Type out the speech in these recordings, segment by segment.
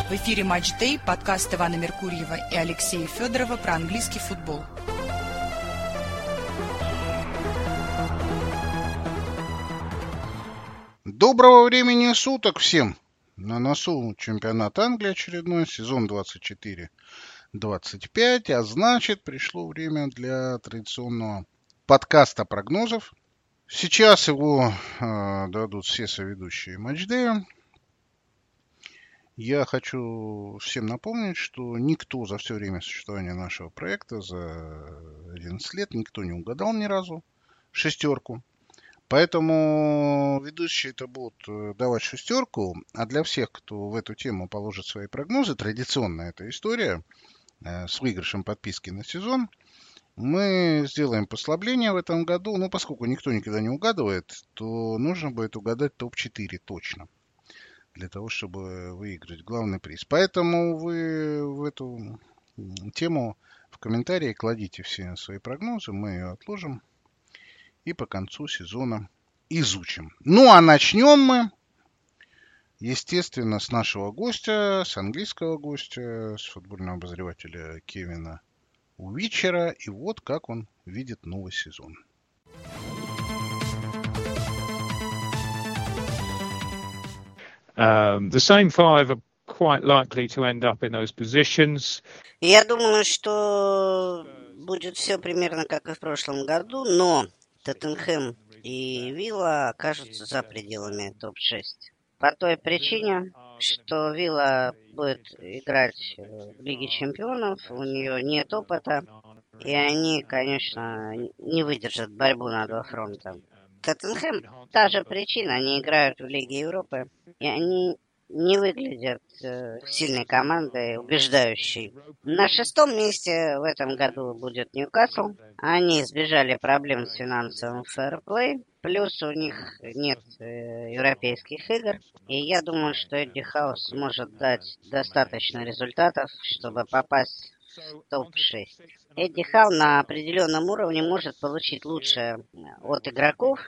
В эфире «Матч Дэй», подкаст Ивана Меркурьева и Алексея Федорова про английский футбол. Доброго времени суток всем! На носу чемпионат Англии очередной, сезон 24-25, а значит пришло время для традиционного подкаста прогнозов. Сейчас его дадут все соведущие матчдея. Я хочу всем напомнить, что никто за все время существования нашего проекта, за 11 лет, никто не угадал ни разу шестерку. Поэтому ведущие это будут давать шестерку, а для всех, кто в эту тему положит свои прогнозы, традиционная эта история с выигрышем подписки на сезон, мы сделаем послабление в этом году. Но поскольку никто никогда не угадывает, то нужно будет угадать топ-4 точно, для того, чтобы выиграть главный приз. Поэтому вы в эту тему в комментарии кладите все свои прогнозы, мы ее отложим и по концу сезона изучим. Ну а начнем мы, естественно, с нашего гостя, с английского гостя, с футбольного обозревателя Кевина Уичера. И вот как он видит новый сезон. The same five are quite likely to end up in those positions. Я думаю, что будет все примерно как и в прошлом году, но Тоттенхэм и Вилла окажутся за пределами топ-6. По той причине, что Вилла будет играть в Лиге Чемпионов, у нее нет опыта, и они, конечно, не выдержат борьбу на два фронта. Тоттенхэм — та же причина, они играют в Лиге Европы, и они не выглядят сильной командой, убеждающей. На шестом месте в этом году будет Ньюкасл. Они избежали проблем с финансовым фэрплей, плюс у них нет европейских игр. И я думаю, что Эдди Хау сможет дать достаточно результатов, чтобы попасть в топ-6. Эдди Хау на определенном уровне может получить лучшее от игроков,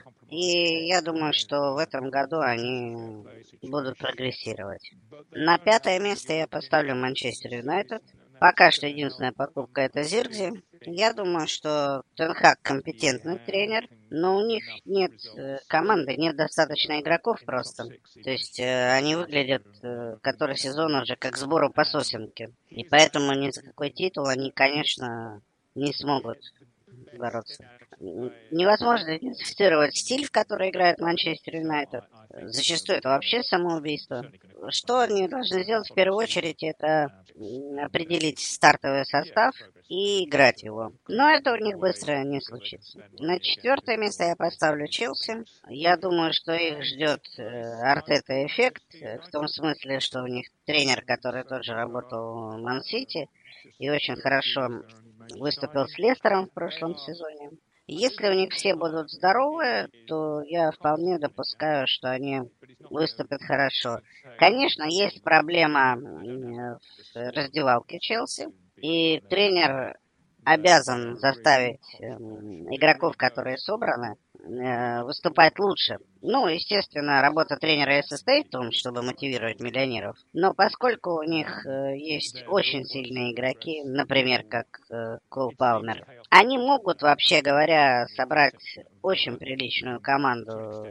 и я думаю, что в этом году они будут прогрессировать. На пятое место я поставлю Манчестер Юнайтед. Пока что единственная покупка — это Зиркзи. Я думаю, что Тен Хаг компетентный тренер, но у них нет команды, нет достаточно игроков просто. То есть они выглядят который сезон уже как сбору по сосенке. И поэтому ни за какой титул они, конечно, не смогут бороться. Невозможно идентифицировать стиль, в который играет Манчестер Юнайтед. Зачастую это вообще самоубийство. Что они должны сделать в первую очередь, это определить стартовый состав и играть его. Но это у них быстро не случится. На четвертое место я поставлю Челси. Я думаю, что их ждет Артета эффект, в том смысле, что у них тренер, который тоже работал в Ман-Сити и очень хорошо выступил с Лестером в прошлом сезоне. Если у них все будут здоровы, то я вполне допускаю, что они выступят хорошо. Конечно, есть проблема в раздевалке Челси, и тренер обязан заставить игроков, которые собраны, выступать лучше. Ну, естественно, работа тренера и состоит в том, чтобы мотивировать миллионеров. Но поскольку у них есть очень сильные игроки, например, как Кол Палмер, они могут, вообще говоря, собрать очень приличную команду,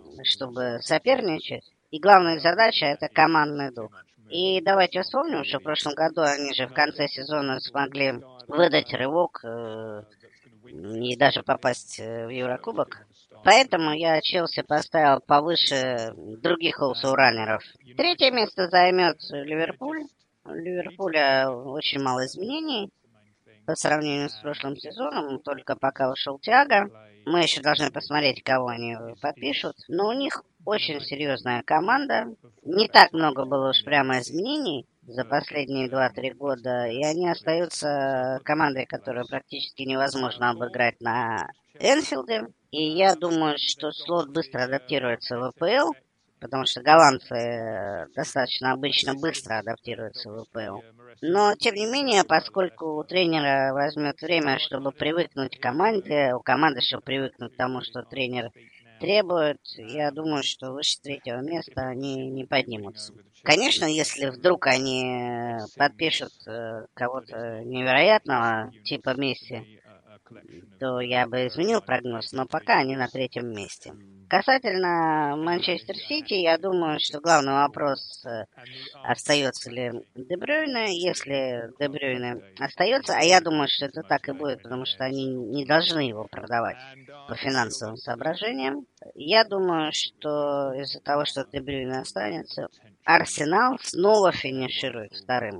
чтобы соперничать. И главная задача — это командный дух. И давайте вспомним, что в прошлом году они же в конце сезона смогли выдать рывок и даже попасть в Еврокубок. Поэтому я Челси поставил повыше других олсоураннеров. Третье место займет Ливерпуль. У Ливерпуля очень мало изменений по сравнению с прошлым сезоном, только пока ушел Тиаго. Мы еще должны посмотреть, кого они подпишут. Но у них очень серьезная команда. Не так много было уж прямо изменений за последние 2-3 года, и они остаются командой, которую практически невозможно обыграть на Энфилде. И я думаю, что Слот быстро адаптируется в АПЛ, потому что голландцы достаточно обычно быстро адаптируются в АПЛ. Но, тем не менее, поскольку у тренера возьмет время, чтобы привыкнуть к команде, у команды, чтобы привыкнуть к тому, что тренер требуют. Я думаю, что выше третьего места они не поднимутся. Конечно, если вдруг они подпишут кого-то невероятного, типа Месси, то я бы изменил прогноз, но пока они на третьем месте. Касательно Манчестер Сити, я думаю, что главный вопрос, остается ли Де Брюйне. Если Де Брюйне остается, а я думаю, что это так и будет, потому что они не должны его продавать по финансовым соображениям. Я думаю, что из-за того, что Де Брюйне останется, Арсенал снова финиширует вторым.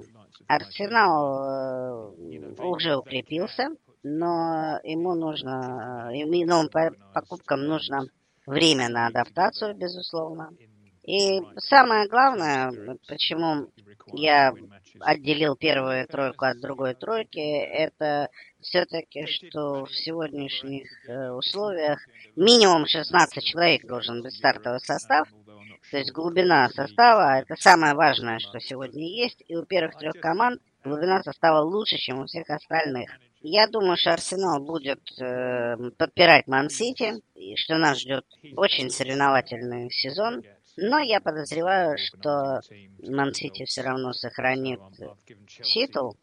Арсенал уже укрепился, но ему нужно, и новым покупкам нужно время на адаптацию, безусловно. И самое главное, почему я отделил первую тройку от другой тройки, это все-таки, что в сегодняшних условиях минимум 16 человек должен быть стартовый состав. То есть глубина состава — это самое важное, что сегодня есть. И у первых трех команд глубина состава лучше, чем у всех остальных. Я думаю, что Арсенал будет подпирать Ман-Сити, и что нас ждет очень соревновательный сезон. Но я подозреваю, что Ман-Сити все равно сохранит титул.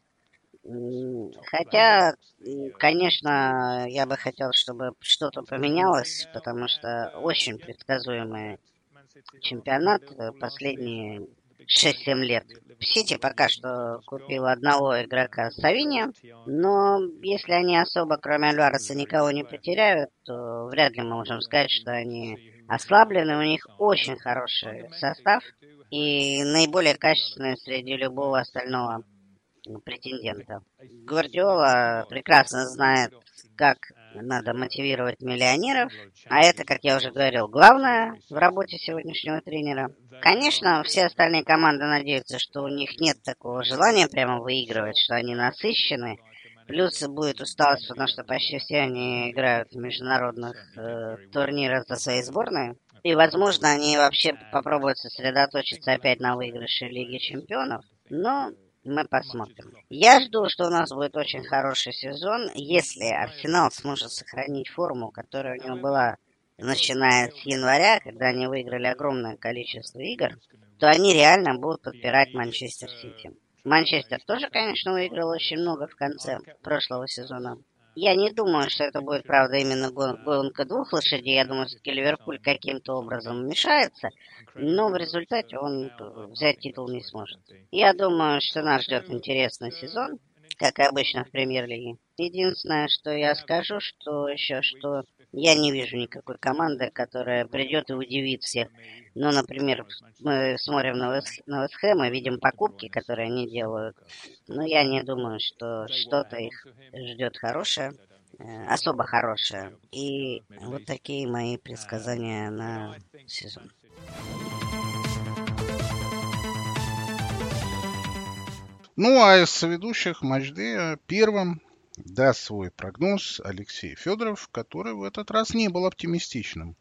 Хотя, конечно, я бы хотел, чтобы что-то поменялось, потому что очень предсказуемый чемпионат последние 6-7 лет. Сити пока что купил одного игрока Савинья, но если они особо, кроме Альвареса, никого не потеряют, то вряд ли мы можем сказать, что они ослаблены. У них очень хороший состав и наиболее качественный среди любого остального претендента. Гвардиола прекрасно знает, как надо мотивировать миллионеров, а это, как я уже говорил, главное в работе сегодняшнего тренера. Конечно, все остальные команды надеются, что у них нет такого желания прямо выигрывать, что они насыщены. Плюс будет усталость, потому что почти все они играют в международных турнирах за свои сборные. И, возможно, они вообще попробуют сосредоточиться опять на выигрыше Лиги Чемпионов. Но мы посмотрим. Я жду, что у нас будет очень хороший сезон, если Арсенал сможет сохранить форму, которая у него была, начиная с января, когда они выиграли огромное количество игр, то они реально будут подпирать Манчестер Сити. Манчестер тоже, конечно, выиграл очень много в конце прошлого сезона. Я не думаю, что это будет, правда, именно гонка двух лошадей. Я думаю, все-таки Ливерпуль каким-то образом вмешается, но в результате он взять титул не сможет. Я думаю, что нас ждет интересный сезон, как и обычно в Премьер-лиге. Единственное, что я скажу, что я не вижу никакой команды, которая придет и удивит всех. Ну, например, мы смотрим на Вест Хэм и видим покупки, которые они делают. Но я не думаю, что что-то их ждет хорошее, особо хорошее. И вот такие мои предсказания на сезон. Ну, а из соведущих матчдея первым даст свой прогноз Алексей Федоров, который в этот раз не был оптимистичным.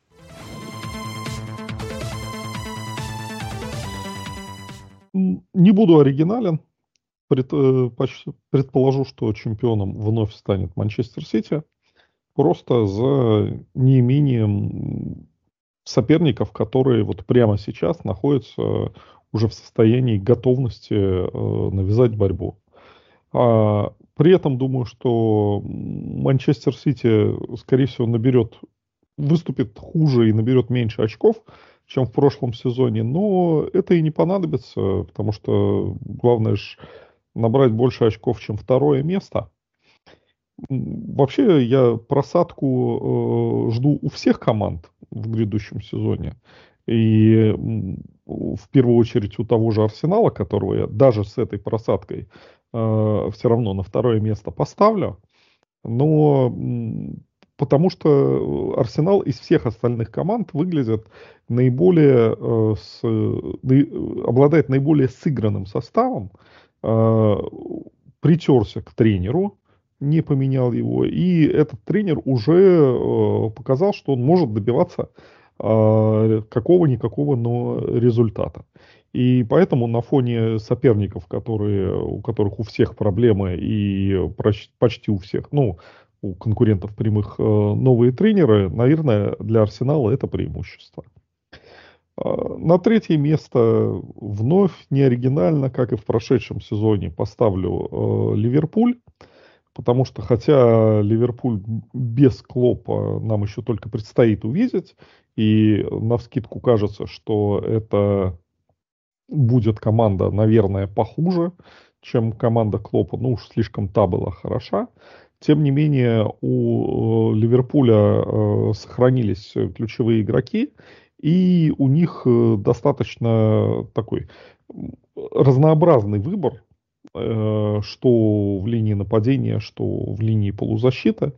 Не буду оригинален. Предположу, что чемпионом вновь станет Манчестер Сити. Просто за неимением соперников, которые вот прямо сейчас находятся уже в состоянии готовности навязать борьбу. При этом думаю, что Манчестер Сити, скорее всего, выступит хуже и наберет меньше очков, чем в прошлом сезоне. Но это и не понадобится, потому что главное же набрать больше очков, чем второе место. Вообще, я просадку жду у всех команд в грядущем сезоне. И в первую очередь у того же Арсенала, которого я даже с этой просадкой все равно на второе место поставлю. Но потому что Арсенал из всех остальных команд выглядит обладает наиболее сыгранным составом, притерся к тренеру, не поменял его, и этот тренер уже показал, что он может добиваться какого-никакого, но результата. И поэтому на фоне соперников, у которых у всех проблемы, и почти у всех, у конкурентов прямых новые тренеры, наверное, для Арсенала это преимущество. На третье место вновь не оригинально, как и в прошедшем сезоне, поставлю Ливерпуль, потому что хотя Ливерпуль без Клопа нам еще только предстоит увидеть, и навскидку кажется, что это будет команда, наверное, похуже, чем команда Клопа, ну уж слишком та была хороша. Тем не менее, у Ливерпуля сохранились ключевые игроки, и у них достаточно такой разнообразный выбор, что в линии нападения, что в линии полузащиты,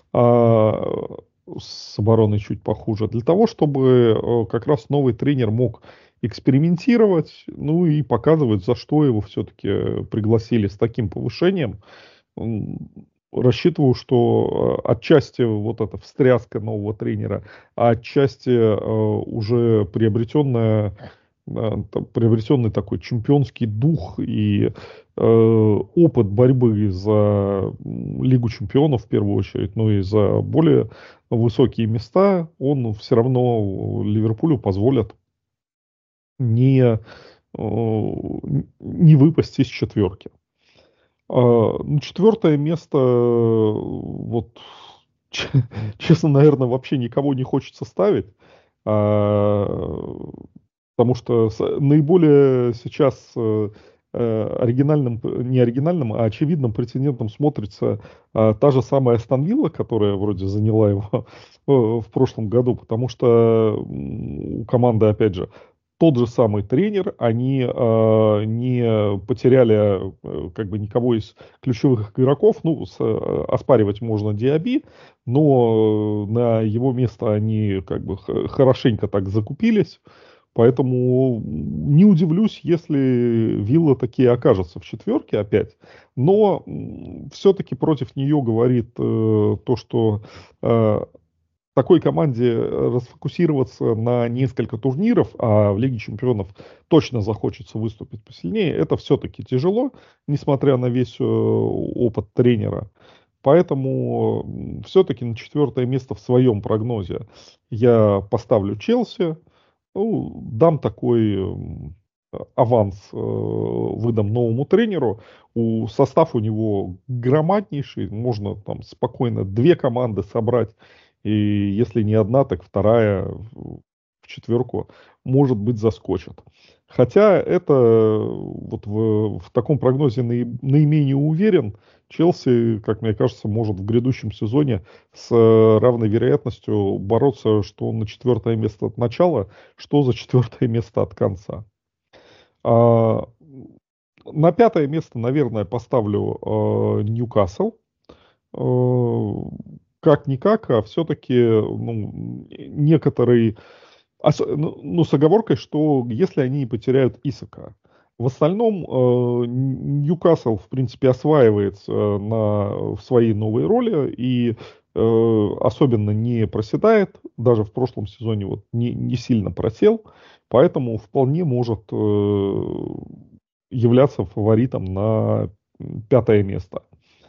с обороной чуть похуже, для того, чтобы как раз новый тренер мог экспериментировать, ну и показывать, за что его все-таки пригласили с таким повышением. Рассчитываю, что отчасти вот эта встряска нового тренера, а отчасти уже приобретенный такой чемпионский дух и опыт борьбы за Лигу чемпионов в первую очередь, но и за более высокие места, он все равно Ливерпулю позволит не выпасть из четверки. Четвертое место, вот, честно, наверное, вообще никого не хочется ставить, потому что наиболее сейчас не оригинальным, а очевидным претендентом смотрится та же самая Астон Вилла, которая вроде заняла его в прошлом году, потому что у команды, опять же, тот же самый тренер, они не потеряли как бы никого из ключевых игроков, ну, оспаривать можно Диаби, но на его место они как бы хорошенько так закупились, поэтому не удивлюсь, если Вилла таки окажется в четверке опять, но все-таки против нее говорит то, что такой команде расфокусироваться на несколько турниров, а в Лиге чемпионов точно захочется выступить посильнее, это все-таки тяжело, несмотря на весь опыт тренера. Поэтому все-таки на четвертое место в своем прогнозе я поставлю Челси, ну, дам такой аванс, выдам новому тренеру. Состав у него громаднейший, можно там спокойно 2 команды собрать. И если не одна, так вторая в четверку, может быть, заскочит. Хотя это вот в таком прогнозе наименее уверен. Челси, как мне кажется, может в грядущем сезоне с равной вероятностью бороться, что на 4 место от начала, что за 4 место от конца. На 5 место, наверное, поставлю Ньюкасл. Как-никак, а все-таки некоторые, с оговоркой, что если они не потеряют Исака. В остальном Ньюкасл, в принципе, осваивается в своей новой роли и особенно не проседает, даже в прошлом сезоне вот не сильно просел, поэтому вполне может являться фаворитом на 5 место.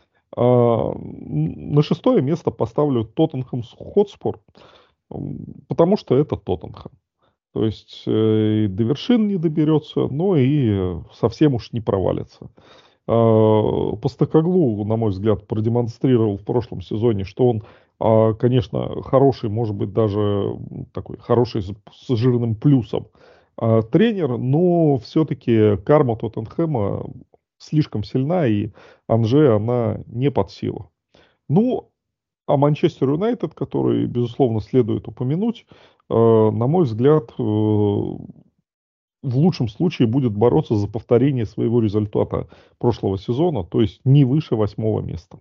На 6 место поставлю Тоттенхэм Хотспур, потому что это Тоттенхэм. То есть и до вершин не доберется, но и совсем уж не провалится. Постекоглу, на мой взгляд, продемонстрировал в прошлом сезоне, что он, конечно, хороший, может быть, даже такой хороший с жирным плюсом тренер, но все-таки карма Тоттенхэма слишком сильна, и Анже она не под силу. Ну, а Манчестер Юнайтед, который, безусловно, следует упомянуть, на мой взгляд, в лучшем случае будет бороться за повторение своего результата прошлого сезона, то есть не выше 8 места.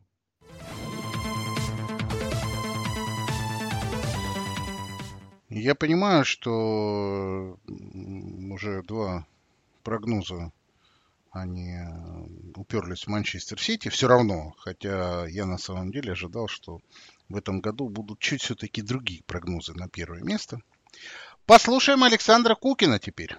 Я понимаю, что уже 2 прогноза они уперлись в Манчестер Сити, все равно, хотя я на самом деле ожидал, что в этом году будут чуть все-таки другие прогнозы на 1 место. Послушаем Александра Кукина теперь.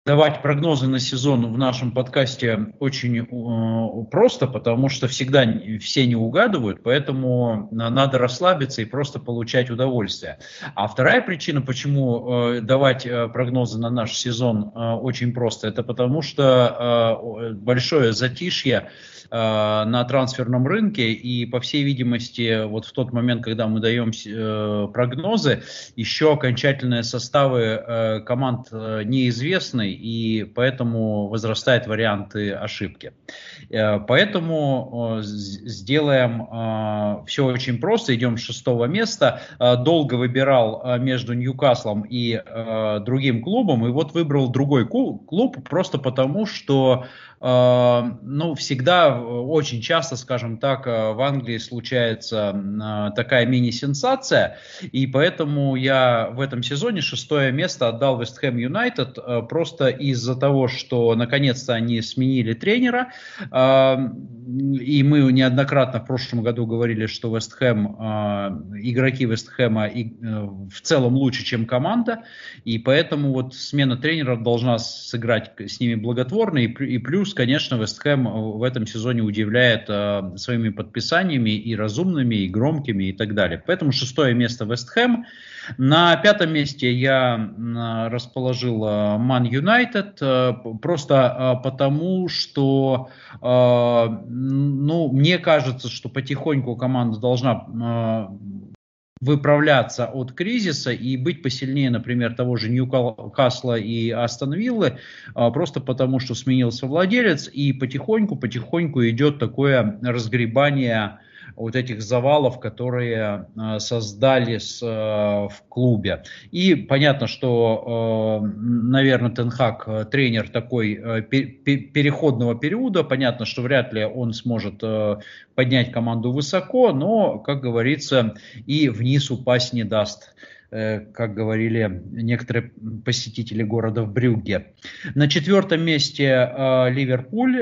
давать прогнозы на сезон в нашем подкасте очень просто, потому что всегда все не угадывают, поэтому надо расслабиться и просто получать удовольствие. А вторая причина, почему давать прогнозы на наш сезон очень просто, это потому что большое затишье на трансферном рынке, и, по всей видимости, вот в тот момент, когда мы даем прогнозы, еще окончательные составы команд неизвестны, и поэтому возрастают варианты ошибки. Поэтому сделаем все очень просто, идем с 6-го места. Долго выбирал между Ньюкаслом и другим клубом, и вот выбрал другой клуб просто потому, что всегда, очень часто, скажем так, в Англии случается такая мини-сенсация, и поэтому я в этом сезоне 6-е место отдал Вест Хэм Юнайтед просто из-за того, что наконец-то они сменили тренера, и мы неоднократно в прошлом году говорили, что Вест Хэм, игроки Вест Хэма в целом лучше, чем команда, и поэтому вот смена тренера должна сыграть с ними благотворно, и плюс, конечно, Вест Хэм в этом сезоне удивляет своими подписаниями и разумными, и громкими, и так далее. Поэтому 6-е место Вест Хэм. На 5-м месте я расположил Ман Юнайтед, просто потому, что мне кажется, что потихоньку команда должна выправляться от кризиса и быть посильнее, например, того же Ньюкасла и Астон Виллы, просто потому, что сменился владелец, и потихоньку идет такое разгребание вот этих завалов, которые создали в клубе. И понятно, что, наверное, Тен Хаг тренер такой переходного периода. Понятно, что вряд ли он сможет поднять команду высоко, но, как говорится, и вниз упасть не даст, как говорили некоторые посетители города в Брюгге. На 4-м месте Ливерпуль,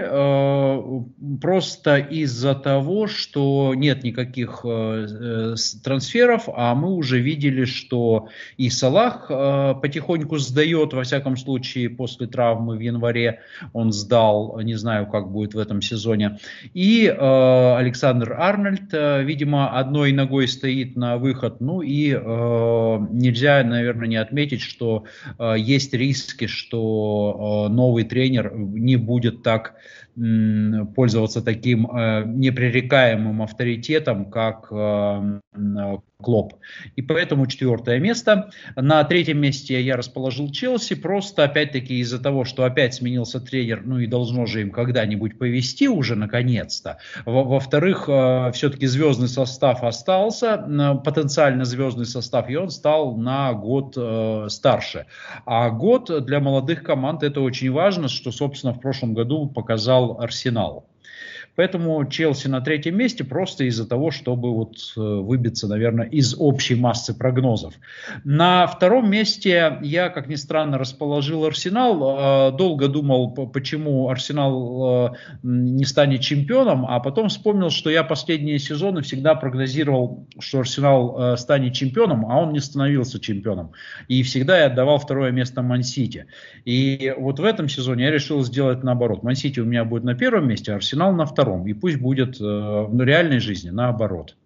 просто из-за того, что нет никаких трансферов, а мы уже видели, что и Салах потихоньку сдает, во всяком случае, после травмы в январе он сдал, не знаю, как будет в этом сезоне, и Александр Арнольд, видимо, одной ногой стоит на выход, и нельзя, наверное, не отметить, что есть риски, что новый тренер не будет так пользоваться таким непререкаемым авторитетом, как Клопп. И поэтому 4-е место. На 3-м месте я расположил Челси, просто опять-таки из-за того, что опять сменился тренер, и должно же им когда-нибудь повезти уже наконец-то. Во-вторых, все-таки звездный состав остался, потенциально звездный состав, и он стал на год старше. А год для молодых команд это очень важно, что, собственно, в прошлом году показал Арсенал. Поэтому Челси на 3-м месте просто из-за того, чтобы выбиться, наверное, из общей массы прогнозов. На 2-м месте я, как ни странно, расположил Арсенал. Долго думал, почему Арсенал не станет чемпионом, а потом вспомнил, что я последние сезоны всегда прогнозировал, что Арсенал станет чемпионом, а он не становился чемпионом. И всегда я отдавал 2-е место Ман-Сити. И вот в этом сезоне я решил сделать наоборот. Ман-Сити у меня будет на 1-м месте, а Арсенал на 2-м. И пусть будет в реальной жизни наоборот.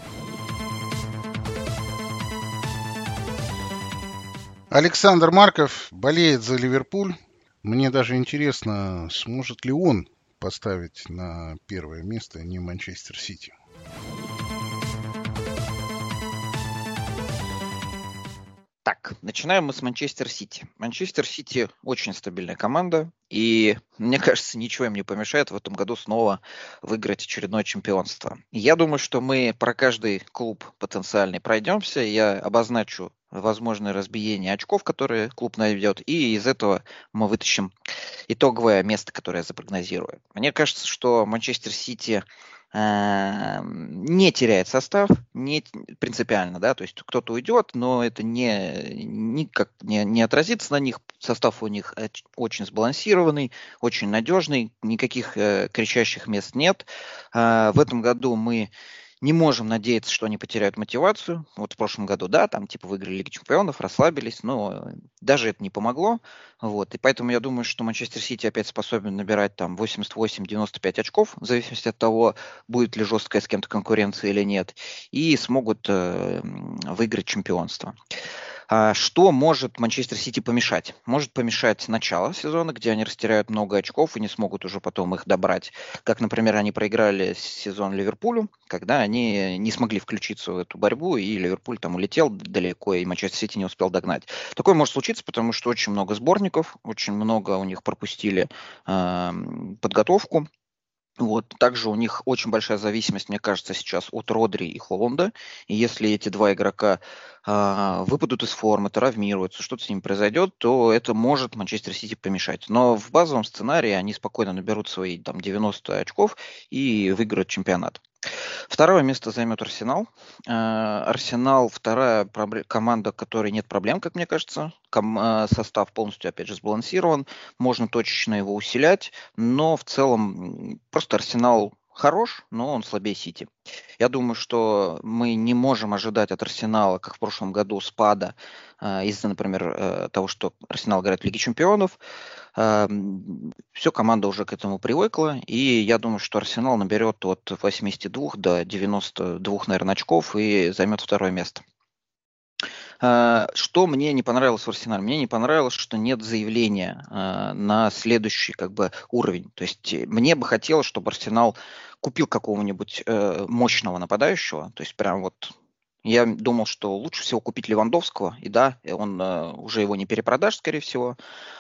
Александр Марков болеет за Ливерпуль. Мне даже интересно, сможет ли он поставить на 1-е место не Манчестер Сити. Так, начинаем мы с Манчестер Сити. Манчестер Сити очень стабильная команда, и, мне кажется, ничего им не помешает в этом году снова выиграть очередное чемпионство. Я думаю, что мы про каждый клуб потенциальный пройдемся, я обозначу возможное разбиение очков, которые клуб найдет, и из этого мы вытащим итоговое место, которое я запрогнозирую. Мне кажется, что Манчестер Сити не теряет состав, не принципиально, да, то есть кто-то уйдет, но это никак не отразится на них. Состав у них очень сбалансированный, очень надежный, никаких кричащих мест нет. В этом году мы Не можем надеяться, что они потеряют мотивацию. Вот в прошлом году, да, там типа выиграли Лигу Чемпионов, расслабились, но даже это не помогло. Вот. И поэтому я думаю, что Манчестер Сити опять способен набирать там 88-95 очков, в зависимости от того, будет ли жесткая с кем-то конкуренция или нет, и смогут выиграть чемпионство. Что может Манчестер Сити помешать? Может помешать начало сезона, где они растеряют много очков и не смогут уже потом их добрать. Как, например, они проиграли сезон Ливерпулю, когда они не смогли включиться в эту борьбу, и Ливерпуль там улетел далеко, и Манчестер Сити не успел догнать. Такое может случиться, потому что очень много сборников, очень много у них пропустили подготовку. Вот. Также у них очень большая зависимость, мне кажется, сейчас от Родри и Холланда. И если эти два игрока выпадут из формы, травмируются, что-то с ними произойдет, то это может Манчестер Сити помешать. Но в базовом сценарии они спокойно наберут свои там 90 очков и выиграют чемпионат. Второе место займет Арсенал. Арсенал вторая команда, которой нет проблем, как мне кажется. Состав полностью, опять же, сбалансирован. Можно точечно его усилять, но в целом просто Арсенал хорош, но он слабее Сити. Я думаю, что мы не можем ожидать от Арсенала, как в прошлом году, спада из-за, например, того, что Арсенал играет в Лиге Чемпионов. Все, команда уже к этому привыкла, и я думаю, что Арсенал наберет от 82 до 92, наверное, очков и займет второе место. Что мне не понравилось в Арсенале? Мне не понравилось, что нет заявления на следующий уровень. То есть мне бы хотелось, чтобы Арсенал купил какого-нибудь мощного нападающего. То есть прям вот я думал, что лучше всего купить Левандовского. И да, он уже его не перепродашь, скорее всего.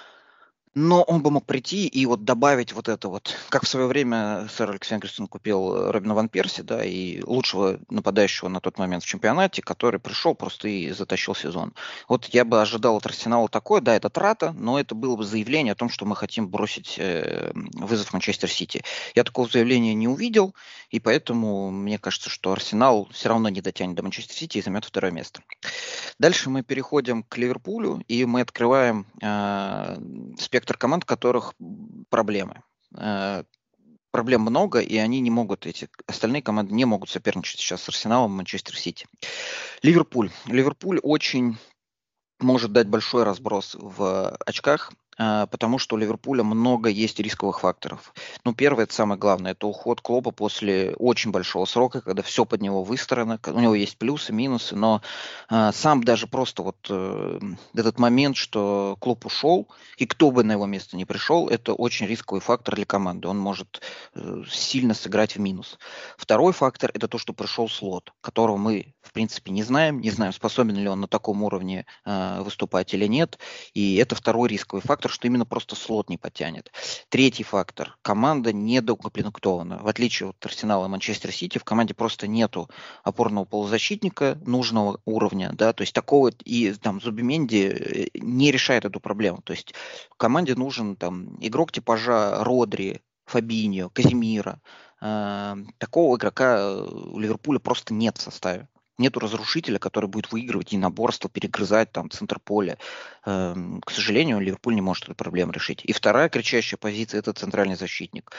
Но он бы мог прийти и вот добавить вот это вот, как в свое время сэр Алекс Фергюсон купил Робина ван Перси, да, и лучшего нападающего на тот момент в чемпионате, который пришел просто и затащил сезон. Вот я бы ожидал от Арсенала такое, да, это трата, но это было бы заявление о том, что мы хотим бросить вызов Манчестер Сити. Я такого заявления не увидел, и поэтому мне кажется, что Арсенал все равно не дотянет до Манчестер Сити и займет второе место. Дальше мы переходим к Ливерпулю, и мы открываем спектр команд, у которых проблемы. Проблем много, и они не могут, эти остальные команды не могут соперничать сейчас с Арсеналом и Манчестер Сити. Ливерпуль. Ливерпуль очень может дать большой разброс в очках, потому что у Ливерпуля много есть рисковых факторов. Ну, первое, это самое главное, это уход Клопа после очень большого срока, когда все под него выстроено, у него есть плюсы, минусы, но сам даже просто вот этот момент, что Клоп ушел, и кто бы на его место не пришел, это очень рисковый фактор для команды, он может сильно сыграть в минус. Второй фактор, это то, что пришел Слот, которого мы, в принципе, не знаем, способен ли он на таком уровне выступать или нет, и это второй рисковый фактор, что именно просто Слот не потянет. Третий фактор. Команда недоукомплектована. В отличие от Арсенала и Манчестер Сити, в команде просто нету опорного полузащитника нужного уровня, да, то есть такого, и там Зубименди не решает эту проблему. То есть команде нужен там игрок типажа Родри, Фабиньо, Казимира. Такого игрока у Ливерпуля просто нет в составе. Нету разрушителя, который будет выигрывать единоборство, перегрызать там центр поля. К сожалению, Ливерпуль не может эту проблему решить. И вторая кричащая позиция – это центральный защитник.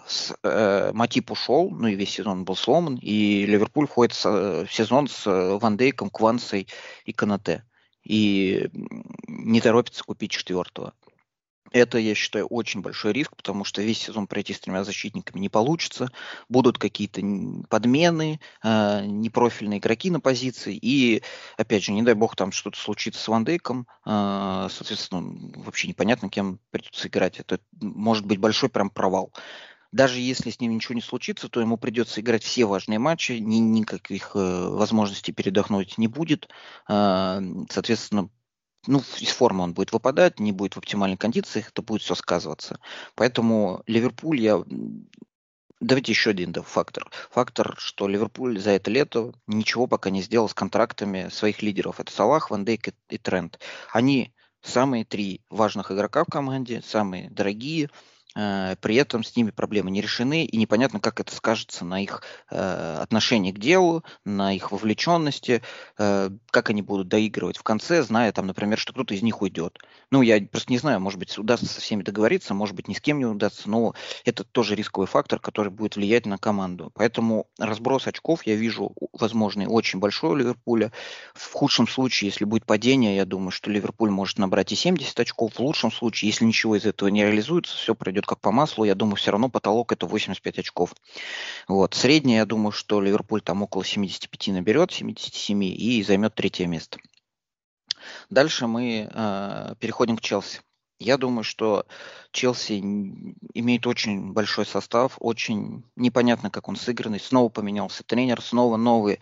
Матип ушел, ну и весь сезон был сломан, и Ливерпуль входит в сезон с Ван Дейком, Квансой и Канате. И не торопится купить четвертого. Это, я считаю, очень большой риск, потому что весь сезон пройти с тремя защитниками не получится. Будут какие-то подмены, непрофильные игроки на позиции. И, опять же, не дай бог, там что-то случится с Ван Дейком. Соответственно, вообще непонятно, кем придется играть. Это может быть большой прям провал. Даже если с ним ничего не случится, то ему придется играть все важные матчи. Никаких возможностей передохнуть не будет. Соответственно, из формы он будет выпадать, не будет в оптимальной кондиции, это будет все сказываться. Поэтому Ливерпуль, давайте еще один фактор. Фактор, что Ливерпуль за это лето ничего пока не сделал с контрактами своих лидеров. Это Салах, Ван Дейк и Трент. Они самые три важных игрока в команде, самые дорогие. при этом с ними проблемы не решены, и непонятно, как это скажется на их отношении к делу, на их вовлеченности, как они будут доигрывать в конце, зная, там, например, что кто-то из них уйдет. Ну, я просто не знаю, может быть, удастся со всеми договориться, может быть, ни с кем не удастся, но это тоже рисковый фактор, который будет влиять на команду. Поэтому разброс очков я вижу возможный очень большой у Ливерпуля. В худшем случае, если будет падение, я думаю, что Ливерпуль может набрать и 70 очков. В лучшем случае, если ничего из этого не реализуется, все пройдет как по маслу, я думаю, все равно потолок это 85 очков. Вот. Средний, я думаю, что Ливерпуль там около 75 наберет, 77 и займет 3 место. Дальше мы переходим к Челси. Я думаю, что Челси имеет очень большой состав, очень непонятно, как он сыгранный. Снова поменялся тренер, снова новый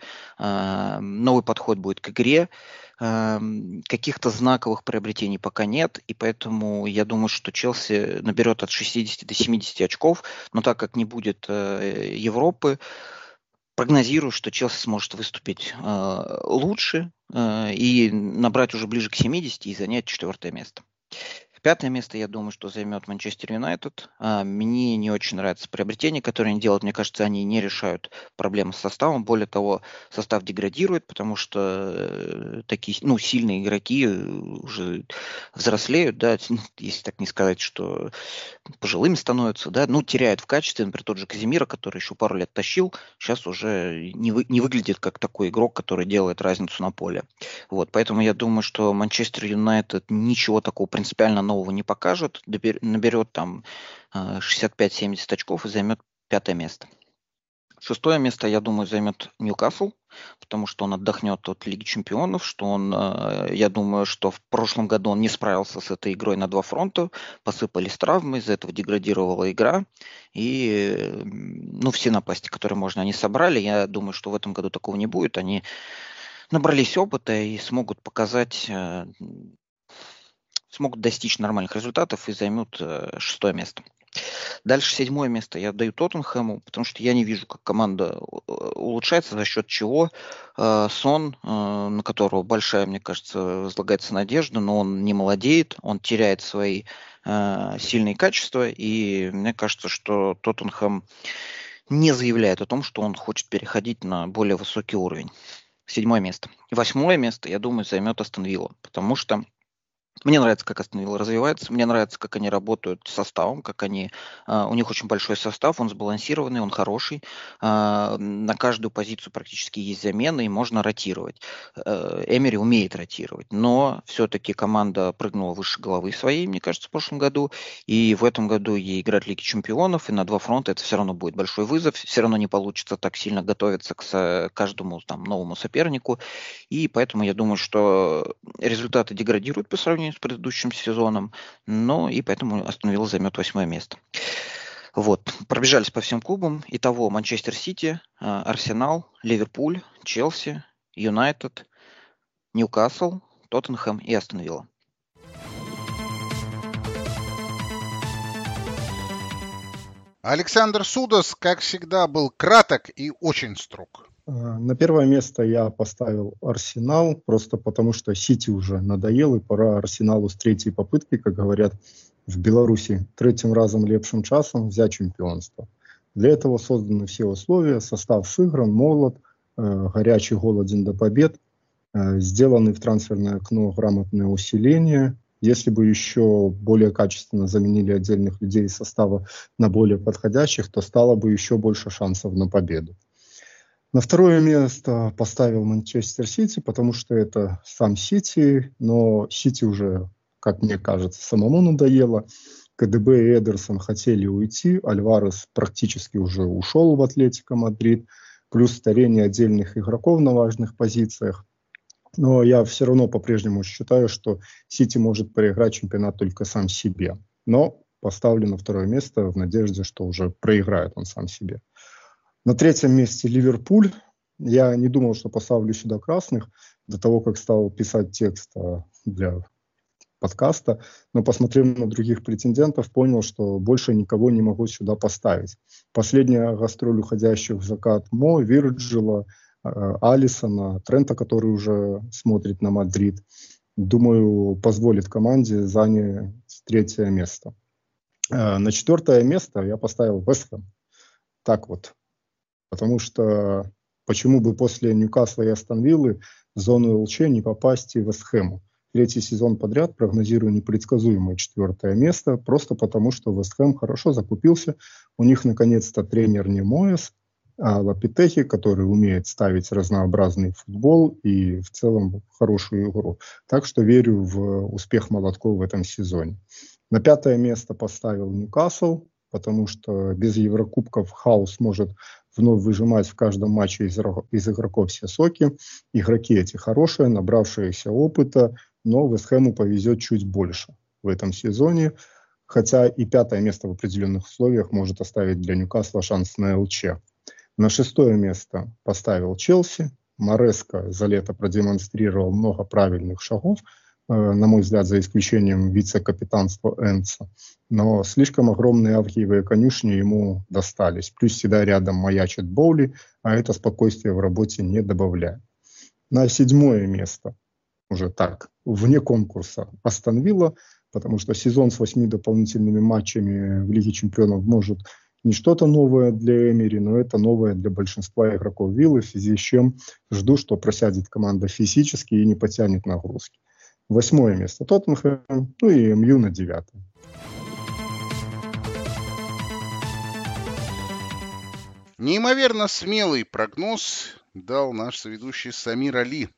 подход будет к игре. Каких-то знаковых приобретений пока нет, и поэтому я думаю, что Челси наберет от 60 до 70 очков, но так как не будет Европы, прогнозирую, что Челси сможет выступить лучше и набрать уже ближе к 70 и занять 4 место. 5 место, я думаю, что займет Манчестер Юнайтед. Мне не очень нравятся приобретения, которые они делают. Мне кажется, они не решают проблемы с составом. Более того, состав деградирует, потому что такие сильные игроки уже взрослеют, да, если так не сказать, что пожилыми становятся, да, теряют в качестве. Например, тот же Казимира, который еще пару лет тащил, сейчас уже не выглядит как такой игрок, который делает разницу на поле. Вот, поэтому я думаю, что Манчестер Юнайтед ничего такого принципиально нового не покажет, наберет там 65-70 очков и займет 5 место. 6 место, я думаю, займет Ньюкасл, потому что он отдохнет от Лиги Чемпионов, что я думаю, что в прошлом году он не справился с этой игрой на 2 фронта, посыпались травмы, из-за этого деградировала игра, и все напасти, которые можно, они собрали. Я думаю, что в этом году такого не будет, они набрались опыта и смогут достичь нормальных результатов и займут 6 место. Дальше 7 место я отдаю Тоттенхэму, потому что я не вижу, как команда улучшается, за счет чего. Сон, на которого большая, мне кажется, возлагается надежда, но он не молодеет, он теряет свои сильные качества, и мне кажется, что Тоттенхэм не заявляет о том, что он хочет переходить на более высокий уровень. 7 место. 8 место, я думаю, займет Астон Вилла, потому что мне нравится, как Астон Вилла развивается, мне нравится, как они работают с составом, у них очень большой состав, он сбалансированный, он хороший, на каждую позицию практически есть замена, и можно ротировать. Эмери умеет ротировать, но все-таки команда прыгнула выше головы своей, мне кажется, в прошлом году, и в этом году ей играть Лиги Чемпионов, и на 2 фронта это все равно будет большой вызов, все равно не получится так сильно готовиться к каждому новому сопернику, и поэтому я думаю, что результаты деградируют по сравнению с предыдущим сезоном, и поэтому Астон Вилла займет 8 место. Вот, пробежались по всем клубам. Итого Манчестер Сити, Арсенал, Ливерпуль, Челси, Юнайтед, Ньюкасл, Тоттенхэм и Астон Вилла. Александр Судос, как всегда, был краток и очень строг. На 1 место я поставил Арсенал, просто потому что Сити уже надоел, и пора Арсеналу с 3-й попытки, как говорят в Беларуси, 3-м разом лепшим часом взять чемпионство. Для этого созданы все условия, состав сыгран, молод, горячий, голоден до побед, сделаны в трансферное окно грамотное усиление. Если бы еще более качественно заменили отдельных людей из состава на более подходящих, то стало бы еще больше шансов на победу. На 2 место поставил Манчестер Сити, потому что это сам Сити, но Сити уже, как мне кажется, самому надоело. КДБ и Эдерсон хотели уйти, Альварес практически уже ушел в Атлетико Мадрид, плюс старение отдельных игроков на важных позициях. Но я все равно по-прежнему считаю, что Сити может проиграть чемпионат только сам себе. Но поставлю на 2 место в надежде, что уже проиграет он сам себе. На 3 месте Ливерпуль. Я не думал, что поставлю сюда красных до того, как стал писать текст для подкаста, но посмотрев на других претендентов, понял, что больше никого не могу сюда поставить. Последняя гастроль уходящих в закат Мо, Вирджила, Алисона, Трента, который уже смотрит на Мадрид, думаю, позволит команде занять 3 место. На 4 место я поставил Вест Хэм. Так вот. Потому что почему бы после Ньюкасла и Астон Виллы в зону ЛЧ не попасть и Вест Хэму? 3-й сезон подряд прогнозирую непредсказуемое 4 место, просто потому что Вест Хэм хорошо закупился. У них наконец-то тренер не Моэс, а Лопетехи, который умеет ставить разнообразный футбол и в целом хорошую игру. Так что верю в успех молотков в этом сезоне. На 5 место поставил Ньюкасл, потому что без Еврокубков Хаус может вновь выжимать в каждом матче из игроков все соки. Игроки эти хорошие, набравшиеся опыта, но Вест Хэму повезет чуть больше в этом сезоне. Хотя и 5 место в определенных условиях может оставить для Ньюкасла шанс на ЛЧ. На 6 место поставил Челси. Мареско за лето продемонстрировал много правильных шагов, на мой взгляд, за исключением вице-капитанства Энца. Но слишком огромные авгиевые конюшни ему достались. Плюс всегда рядом маячит Боули, а это спокойствие в работе не добавляет. На 7 место, уже так, вне конкурса, Астон Вилла, потому что сезон с 8 дополнительными матчами в Лиге Чемпионов может не что-то новое для Эмери, но это новое для большинства игроков Виллы, в связи с чем жду, что просядет команда физически и не потянет нагрузки. 8 место Тоттенхэм, ну и МЮ на 9. Неимоверно смелый прогноз дал наш соведущий Самир Али.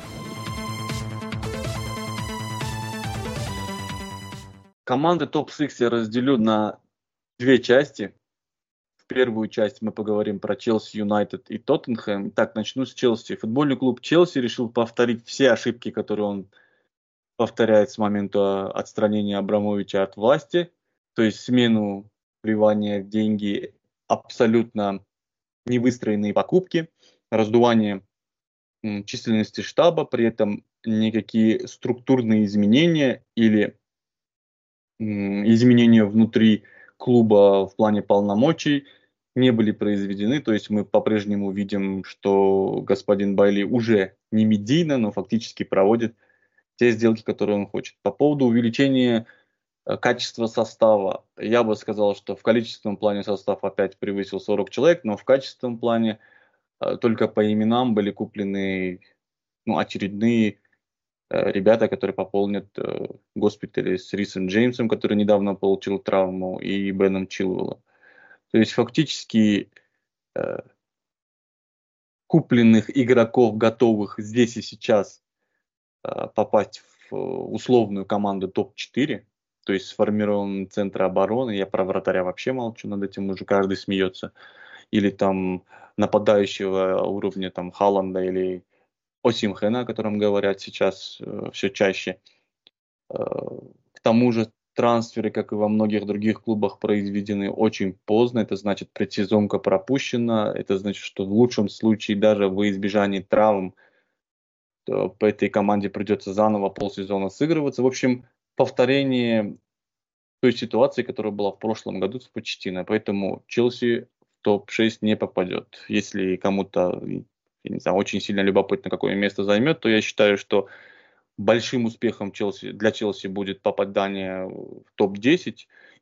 Команды топ-6 я разделю на 2 части. В первую часть мы поговорим про Челси, Юнайтед и Тоттенхэм. Так, начну с Челси. Футбольный клуб Челси решил повторить все ошибки, которые он повторяет с момента отстранения Абрамовича от власти. То есть смену, вливание в деньги, абсолютно невыстроенные покупки, раздувание численности штаба, при этом никакие структурные изменения или изменения внутри клуба в плане полномочий не были произведены. То есть мы по-прежнему видим, что господин Байли уже не медийно, но фактически проводит те сделки, которые он хочет. По поводу увеличения качества состава, я бы сказал, что в количественном плане состав опять превысил 40 человек, но в качественном плане только по именам были куплены очередные ребята, которые пополнят госпитали с Рисом Джеймсом, который недавно получил травму, и Беном Чилвеллом. То есть фактически купленных игроков, готовых здесь и сейчас попасть в условную команду топ-4, то есть сформирован центр обороны, я про вратаря вообще молчу, над этим уже каждый смеется, или там нападающего уровня там Халланда или Осимхена, о котором говорят сейчас все чаще. К тому же трансферы, как и во многих других клубах, произведены очень поздно. Это значит, предсезонка пропущена. Это значит, что в лучшем случае даже во избежание травм по этой команде придется заново полсезона сыгрываться. В общем, повторение той ситуации, которая была в прошлом году с Почеттино. Поэтому Челси в топ-6 не попадет. Если кому-то, я не знаю, очень сильно любопытно, какое место займет, то я считаю, что большим успехом для Челси будет попадание в топ-10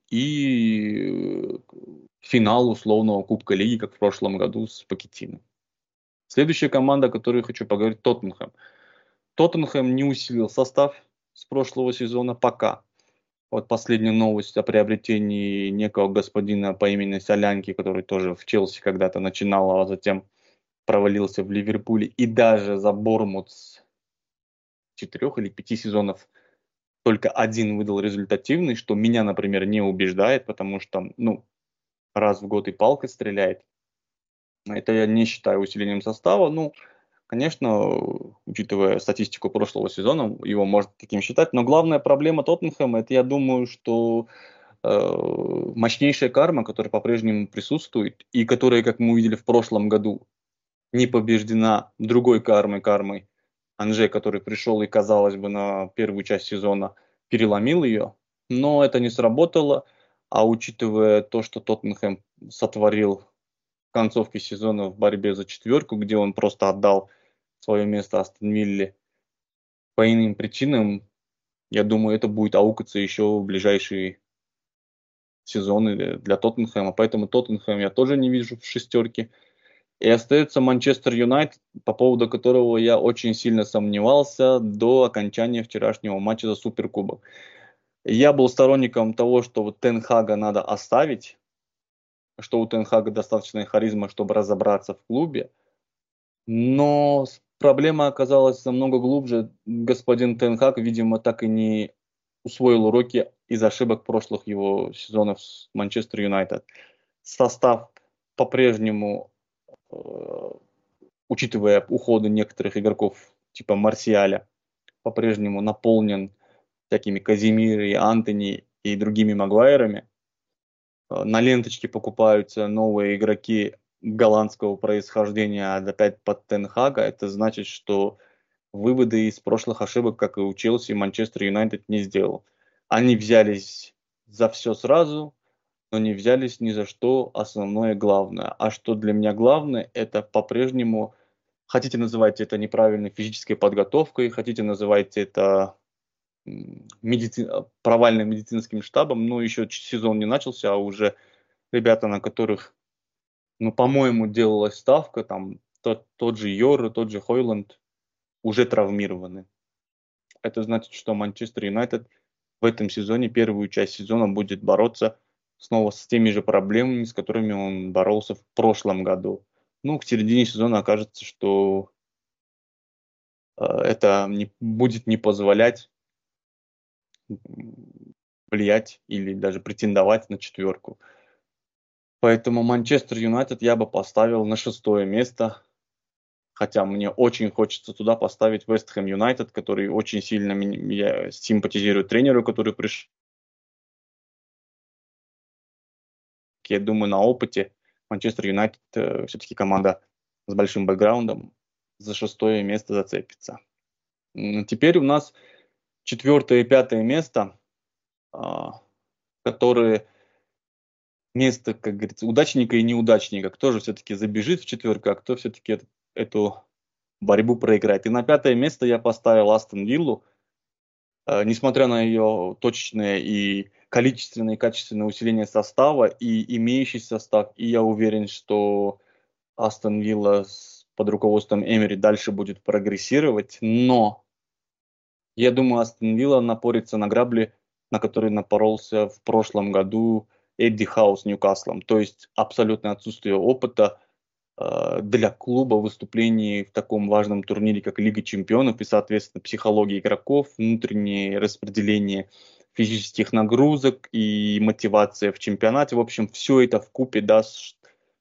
и финал условного Кубка Лиги, как в прошлом году с Покеттино. Следующая команда, о которой я хочу поговорить, Тоттенхэм. Тоттенхэм не усилил состав с прошлого сезона пока. Вот последняя новость о приобретении некого господина по имени Солянки, который тоже в Челси когда-то начинал, а затем провалился в Ливерпуле. И даже за Бормут с 4 или 5 сезонов только один выдал результативный, что меня, например, не убеждает, потому что раз в год и палкой стреляет. Это я не считаю усилением состава. Конечно, учитывая статистику прошлого сезона, его можно таким считать. Но главная проблема Тоттенхэма, это, я думаю, что мощнейшая карма, которая по-прежнему присутствует, и которая, как мы увидели в прошлом году, не побеждена другой кармой Анже, который пришел и, казалось бы, на первую часть сезона переломил ее. Но это не сработало. А учитывая то, что Тоттенхэм сотворил в концовке сезона в борьбе за 4, где он просто отдал свое место Астон Вилле по иным причинам, я думаю, это будет аукаться еще в ближайшие сезон для Тоттенхэма, поэтому Тоттенхэм я тоже не вижу в шестерке. И остается Манчестер Юнайтед, по поводу которого я очень сильно сомневался до окончания вчерашнего матча за Суперкубок. Я был сторонником того, что вот Тен Хага надо оставить, что у Тен Хага достаточно харизма, чтобы разобраться в клубе. Но проблема оказалась намного глубже. Господин Тен Хаг, видимо, так и не усвоил уроки из ошибок прошлых его сезонов с Манчестер Юнайтед. Состав по-прежнему, учитывая уходы некоторых игроков типа Марсиаля, по-прежнему наполнен всякими Казимирой, Антони и другими Магуайрами. На ленточке покупаются новые игроки голландского происхождения, опять под Тен Хага. Это значит, что выводы из прошлых ошибок, как и у Челси, Манчестер Юнайтед не сделал. Они взялись за все сразу, но не взялись ни за что основное главное. А что для меня главное, это по-прежнему, хотите называйте это неправильной физической подготовкой, хотите называйте это провальным медицинским штабом, но еще сезон не начался, а уже ребята, на которых, по-моему, делалась ставка, там тот же Йор, тот же Хойланд, уже травмированы. Это значит, что Манчестер Юнайтед в этом сезоне, первую часть сезона, будет бороться снова с теми же проблемами, с которыми он боролся в прошлом году. К середине сезона окажется, что это будет не позволять влиять или даже претендовать на четверку. Поэтому Манчестер Юнайтед я бы поставил на 6-е место. Хотя мне очень хочется туда поставить Вест Хэм Юнайтед, который очень сильно я симпатизирую тренеру, который пришел. Я думаю, на опыте Манчестер Юнайтед все-таки команда с большим бэкграундом за 6-е место зацепится. Теперь у нас 4-е и 5-е место, которые место, как говорится, удачника и неудачника. Кто же все-таки забежит в четверку, а кто все-таки эту борьбу проиграть. И на 5-е место я поставил Астон Виллу. Несмотря на ее точечное и количественное и качественное усиление состава и имеющий состав, и я уверен, что Астон Вилла под руководством Эмери дальше будет прогрессировать, но я думаю, Астон Вилла напорится на грабли, на которые напоролся в прошлом году Эдди Хау с Ньюкаслом. То есть абсолютное отсутствие опыта для клуба выступлений в таком важном турнире, как Лига Чемпионов, и, соответственно, психология игроков, внутреннее распределение физических нагрузок и мотивация в чемпионате. В общем, все это вкупе даст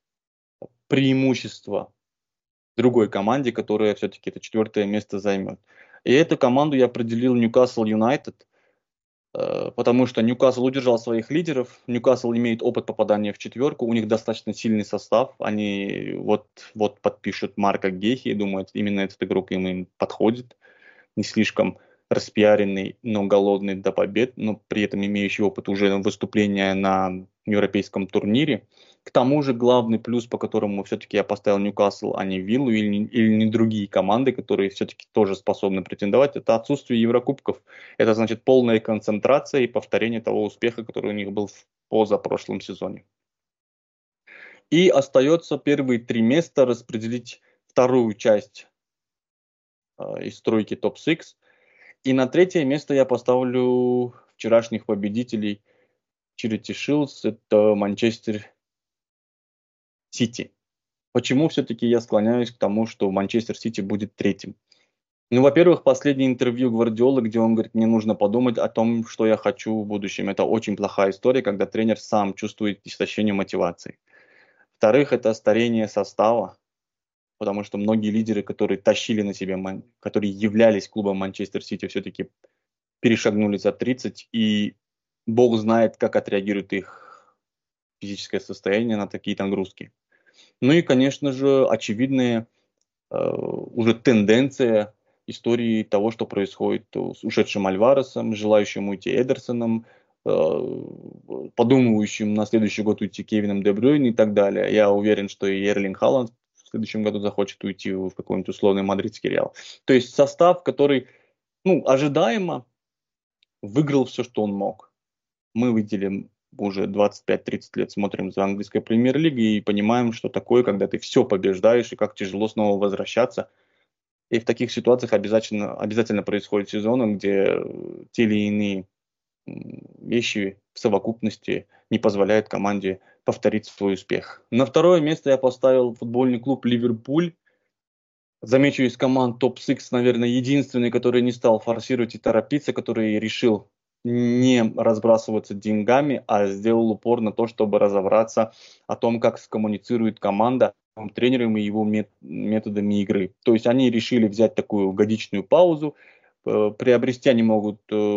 преимущество другой команде, которая все-таки это 4-е место займет. И эту команду я определил Ньюкасл Юнайтед, потому что Ньюкасл удержал своих лидеров, Ньюкасл имеет опыт попадания в четверку, у них достаточно сильный состав, они вот подпишут Марка Гехи, я думаю, именно этот игрок им подходит, не слишком распиаренный, но голодный до побед, но при этом имеющий опыт уже выступления на европейском турнире. К тому же главный плюс, по которому все-таки я поставил Ньюкасл, а не Виллу или не другие команды, которые все-таки тоже способны претендовать, это отсутствие Еврокубков. Это значит полная концентрация и повторение того успеха, который у них был в позапрошлом сезоне. И остается первые 3 места распределить вторую часть из тройки топ-6. И на 3-е место я поставлю вчерашних победителей Charity Shield, это Манчестер Сити. Почему все-таки я склоняюсь к тому, что Манчестер Сити будет 3-м? Во-первых, последнее интервью Гвардиолы, где он говорит, мне нужно подумать о том, что я хочу в будущем. Это очень плохая история, когда тренер сам чувствует истощение мотивации. Во-вторых, это старение состава, потому что многие лидеры, которые тащили на себе, которые являлись клубом Манчестер Сити, все-таки перешагнули за 30, и бог знает, как отреагирует их физическое состояние на такие нагрузки. И, конечно же, очевидная уже тенденция истории того, что происходит с ушедшим Альваресом, желающим уйти Эдерсоном, подумывающим на следующий год уйти Кевином Де Брюйне и так далее. Я уверен, что и Эрлинг Халланд в следующем году захочет уйти в какой-нибудь условный мадридский Реал. То есть состав, который, ожидаемо выиграл все, что он мог. Мы видели уже 25-30 лет смотрим за английской премьер-лигой и понимаем, что такое, когда ты все побеждаешь, и как тяжело снова возвращаться. И в таких ситуациях обязательно происходят сезоны, где те или иные вещи в совокупности не позволяют команде повторить свой успех. На второе место я поставил футбольный клуб «Ливерпуль». Замечу, из команд топ-6, наверное, единственный, который не стал форсировать и торопиться, который решил не разбрасываться деньгами, а сделал упор на то, чтобы разобраться о том, как скоммуницирует команда тренером и его методами игры. То есть они решили взять такую годичную паузу, приобрести они могут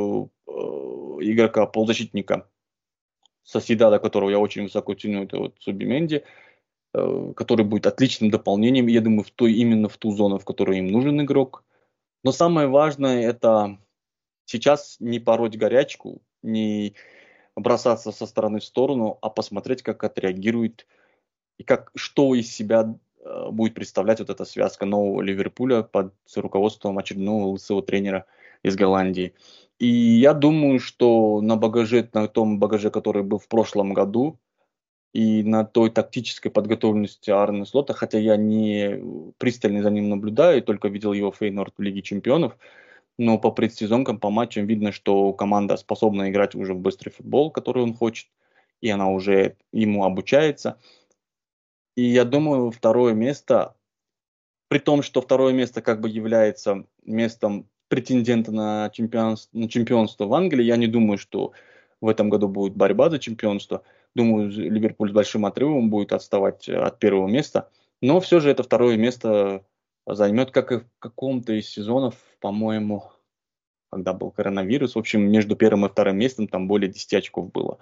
игрока, полузащитника Сосьедада, которого я очень высоко ценю, это вот Субименди, который будет отличным дополнением, я думаю, именно в ту зону, в которой им нужен игрок. Но самое важное это сейчас не пороть горячку, не бросаться со стороны в сторону, а посмотреть, как отреагирует и что из себя будет представлять вот эта связка нового Ливерпуля под руководством очередного лысого тренера из Голландии. И я думаю, что на том багаже, который был в прошлом году, и на той тактической подготовленности Арне Слота, хотя я не пристально за ним наблюдаю, только видел его Фейнорд в Лиге Чемпионов, но по предсезонкам, по матчам видно, что команда способна играть уже в быстрый футбол, который он хочет, и она уже ему обучается. И я думаю, второе место, при том, что второе место как бы является местом претендента на чемпионство в Англии, я не думаю, что в этом году будет борьба за чемпионство. Думаю, Ливерпуль с большим отрывом будет отставать от первого места. Но все же это второе место займет, как и в каком-то из сезонов, по-моему, когда был коронавирус. В общем, между первым и вторым местом там более 10 очков было.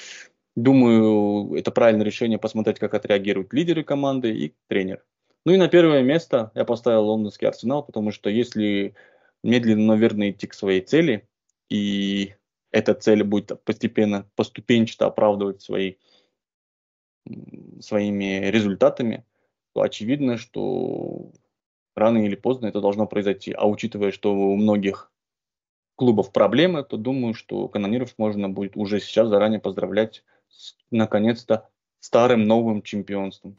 Думаю, это правильное решение посмотреть, как отреагируют лидеры команды и тренер. Ну и на первое место я поставил лондонский Арсенал, потому что если медленно, но верно идти к своей цели, и эта цель будет поступенчато оправдывать своими результатами, то очевидно, что рано или поздно это должно произойти. А учитывая, что у многих клубов проблемы, то думаю, что канониров можно будет уже сейчас заранее поздравлять с, наконец-то, старым новым чемпионством.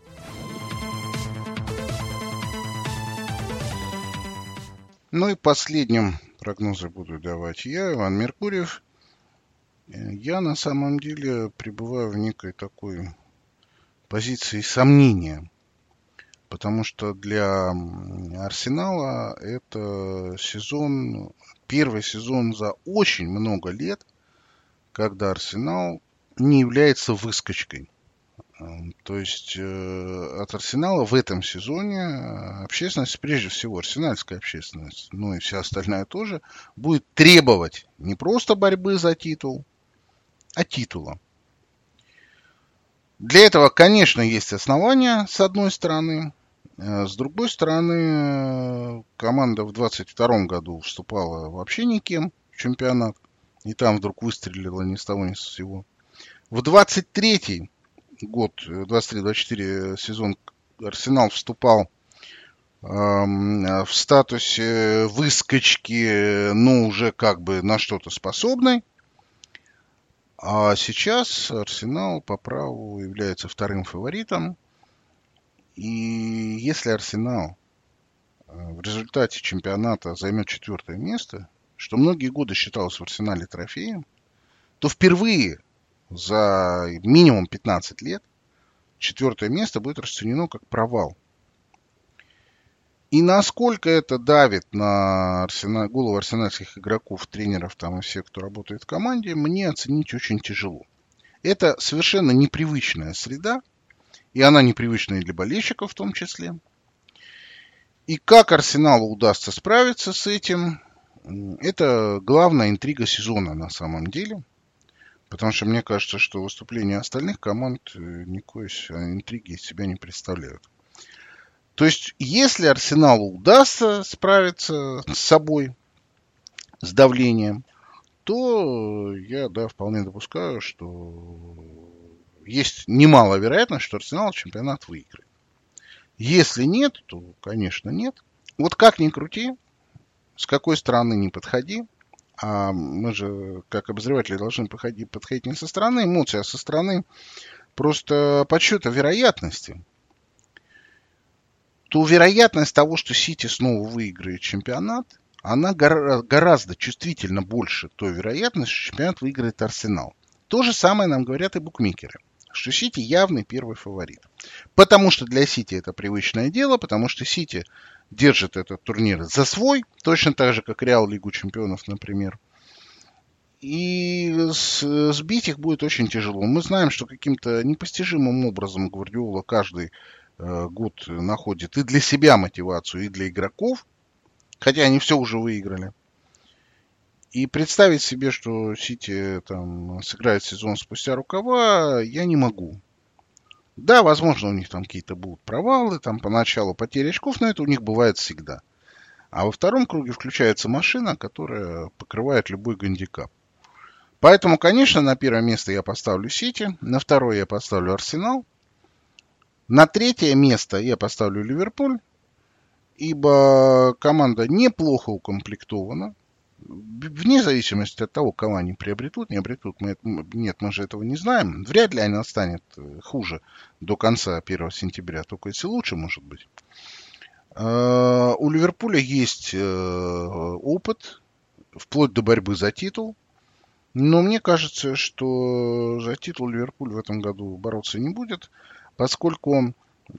Ну и последним прогнозы буду давать я, Иван Меркурьев. Я на самом деле пребываю в некой такой позиции сомнения, потому что для Арсенала это первый сезон за очень много лет, когда Арсенал не является выскочкой. То есть от Арсенала в этом сезоне общественность, прежде всего арсенальская общественность, ну и вся остальная тоже, будет требовать не просто борьбы за титул, а титула. Для этого, конечно, есть основания, с одной стороны. С другой стороны, команда в 2022 году вступала вообще никем в чемпионат, и там вдруг выстрелила ни с того ни с сего. В 23-й год, 23-24 сезон, Арсенал вступал в статусе выскочки, ну, уже как бы на что-то способной. А сейчас Арсенал по праву является вторым фаворитом. И если Арсенал в результате чемпионата займет 4-е место, что многие годы считалось в Арсенале трофеем, то впервые за минимум 15 лет 4-е место будет расценено как провал. И насколько это давит на голову арсенальских игроков, тренеров там и всех, кто работает в команде, мне оценить очень тяжело. Это совершенно непривычная среда, и она непривычна и для болельщиков в том числе. И как Арсеналу удастся справиться с этим, это главная интрига сезона на самом деле. Потому что мне кажется, что выступления остальных команд никакой интриги из себя не представляют. То есть, если Арсеналу удастся справиться с собой, с давлением, то я, вполне допускаю, что есть немалая вероятность, что Арсенал чемпионат выиграет. Если нет, то, конечно, нет. Вот как ни крути, с какой стороны ни подходи, а мы же, как обозреватели, должны подходить не со стороны эмоций, а со стороны просто подсчета вероятности, то вероятность того, что Сити снова выиграет чемпионат, она гораздо чувствительно больше той вероятности, что чемпионат выиграет Арсенал. То же самое нам говорят и букмекеры, что Сити явный первый фаворит. Потому что для Сити это привычное дело, потому что Сити держит этот турнир за свой, точно так же, как Реал Лигу чемпионов, например. И сбить их будет очень тяжело. Мы знаем, что каким-то непостижимым образом Гвардиола каждый год находит и для себя мотивацию, и для игроков, хотя они все уже выиграли. И представить себе, что Сити там сыграет сезон спустя рукава, я не могу. Да, возможно, у них там какие-то будут провалы, там поначалу потери очков, но это у них бывает всегда. А во втором круге включается машина, которая покрывает любой гандикап. Поэтому, конечно, на первое место я поставлю Сити, на второе я поставлю Арсенал, на третье место я поставлю Ливерпуль, ибо команда неплохо укомплектована. Вне зависимости от того, кого они приобретут, не приобретут, нет, мы же этого не знаем. Вряд ли она станет хуже до конца 1 сентября, только если лучше, может быть. У Ливерпуля есть опыт, вплоть до борьбы за титул. Но мне кажется, что за титул Ливерпуль в этом году бороться не будет, поскольку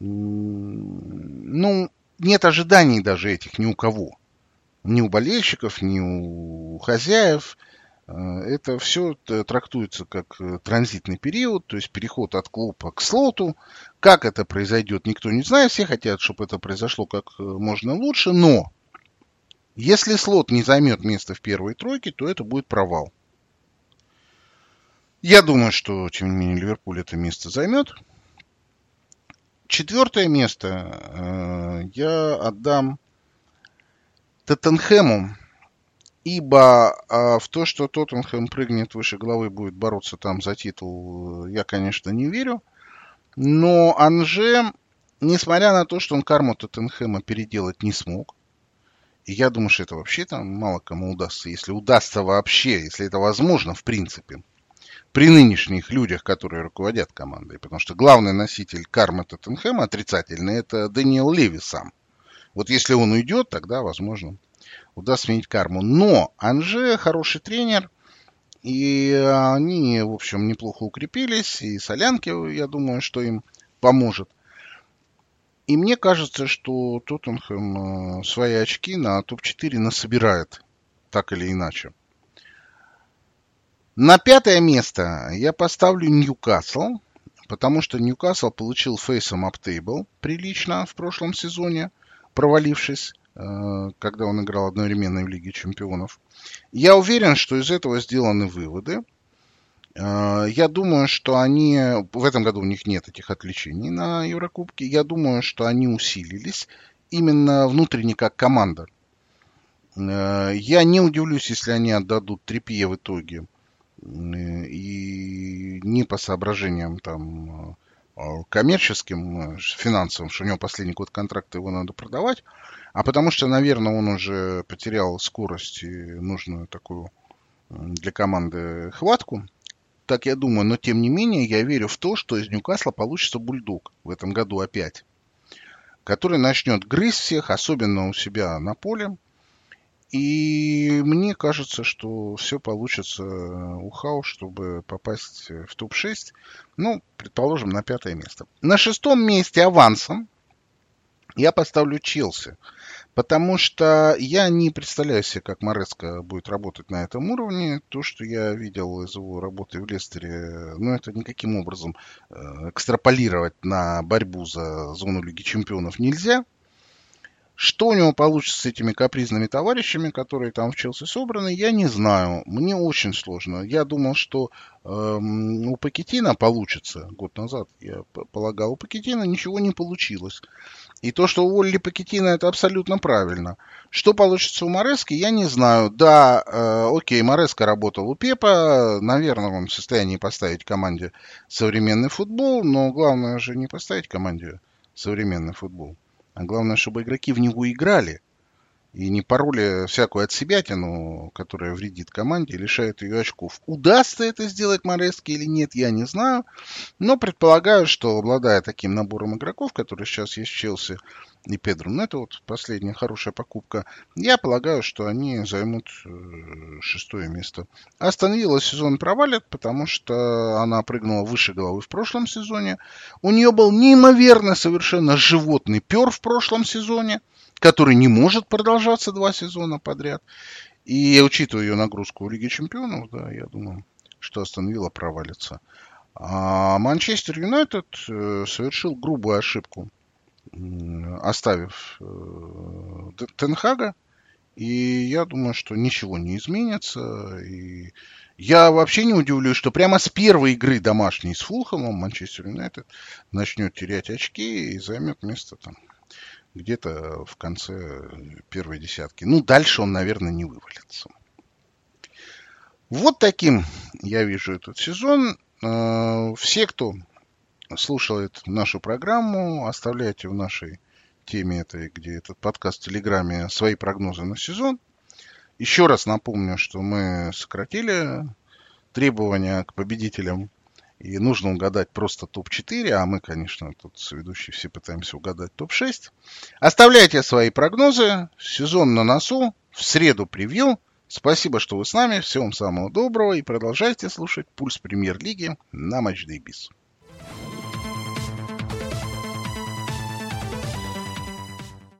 нет ожиданий даже этих ни у кого. Ни у болельщиков, ни у хозяев. Это все трактуется как транзитный период, то есть переход от Клопа к Слоту. Как это произойдет, никто не знает. Все хотят, чтобы это произошло как можно лучше. Но если Слот не займет место в первой тройке, то это будет провал. Я думаю, что, тем не менее, Ливерпуль это место займет. Четвертое место я отдам Тоттенхэму, ибо в то, что Тоттенхэм прыгнет выше головы, будет бороться там за титул, я, конечно, не верю. Но Анже, несмотря на то, что он карму Тоттенхэма переделать не смог, и я думаю, что это вообще там мало кому удастся, если удастся вообще, если это возможно, в принципе, при нынешних людях, которые руководят командой, потому что главный носитель кармы Тоттенхэма отрицательный, это Дэниел Леви сам. Вот если он уйдет, тогда, возможно, удастся сменить карму. Но Анже хороший тренер, и они, в общем, неплохо укрепились, и Солянке, я думаю, что им поможет. И мне кажется, что Тоттенхэм свои очки на топ-4 насобирает, так или иначе. На пятое место я поставлю Ньюкасл, потому что Ньюкасл получил фейсом ап-тейбл прилично в прошлом сезоне, провалившись, когда он играл одновременно в Лиге Чемпионов. Я уверен, что из этого сделаны выводы. Я думаю, что они... В этом году у них нет этих отвлечений на Еврокубке. Я думаю, что они усилились именно внутренне как команда. Я не удивлюсь, если они отдадут Трипье в итоге. И не по соображениям там коммерческим, финансовым, что у него последний год контракта, его надо продавать, а потому что, наверное, он уже потерял скорость и нужную такую для команды хватку. Так я думаю, но тем не менее я верю в то, что из Ньюкасла получится бульдог в этом году опять, который начнет грызть всех, особенно у себя на поле. И мне кажется, что все получится у Хау, чтобы попасть в топ-6. Ну, предположим, на 5 место. На 6 месте авансом я поставлю Челси. Потому что я не представляю себе, как Мореско будет работать на этом уровне. То, что я видел из его работы в Лестере, ну, это никаким образом экстраполировать на борьбу за зону Лиги Чемпионов нельзя. Что у него получится с этими капризными товарищами, которые там в Челси собраны, я не знаю. Мне очень сложно. Я думал, что у Покеттино получится. Год назад, я полагал, у Покеттино ничего не получилось. И то, что уволили Покеттино, это абсолютно правильно. Что получится у Мореско, я не знаю. Да, окей, Мореско работал у Пепа. Наверное, он в состоянии поставить команде современный футбол. Но главное же не поставить команде современный футбол. А главное, чтобы игроки в него играли. и не пороли всякую отсебятину, которая вредит команде и лишает ее очков. Удастся это сделать Мореске или нет, я не знаю. Но предполагаю, что обладая таким набором игроков, который сейчас есть в Челси и Педро, ну это вот последняя хорошая покупка, я полагаю, что они займут 6-е место. Астон Вилла сезон провалит, потому что она прыгнула выше головы в прошлом сезоне. У нее был неимоверно совершенно животный пер в прошлом сезоне, который не может продолжаться 2 сезона подряд. И учитывая ее нагрузку в Лиге Чемпионов, да, я думаю, что Астон Вилла провалится. А Манчестер Юнайтед совершил грубую ошибку, оставив Тен Хага. И я думаю, что ничего не изменится. И я вообще не удивлюсь, что прямо с первой игры домашней с Фулхэмом Манчестер Юнайтед начнет терять очки и займет место там где-то в конце первой десятки. Ну, дальше он, наверное, не вывалится. Вот таким я вижу этот сезон. Все, кто слушает нашу программу, оставляйте в нашей теме этой, где этот подкаст в Телеграме, свои прогнозы на сезон. Еще раз напомню, что мы сократили требования к победителям. И нужно угадать просто топ-4, а мы, конечно, тут с ведущей все пытаемся угадать топ-6. Оставляйте свои прогнозы. Сезон на носу. В среду превью. Спасибо, что вы с нами. Всего вам самого доброго. И продолжайте слушать «Пульс Премьер-лиги» на Матчдей Биз.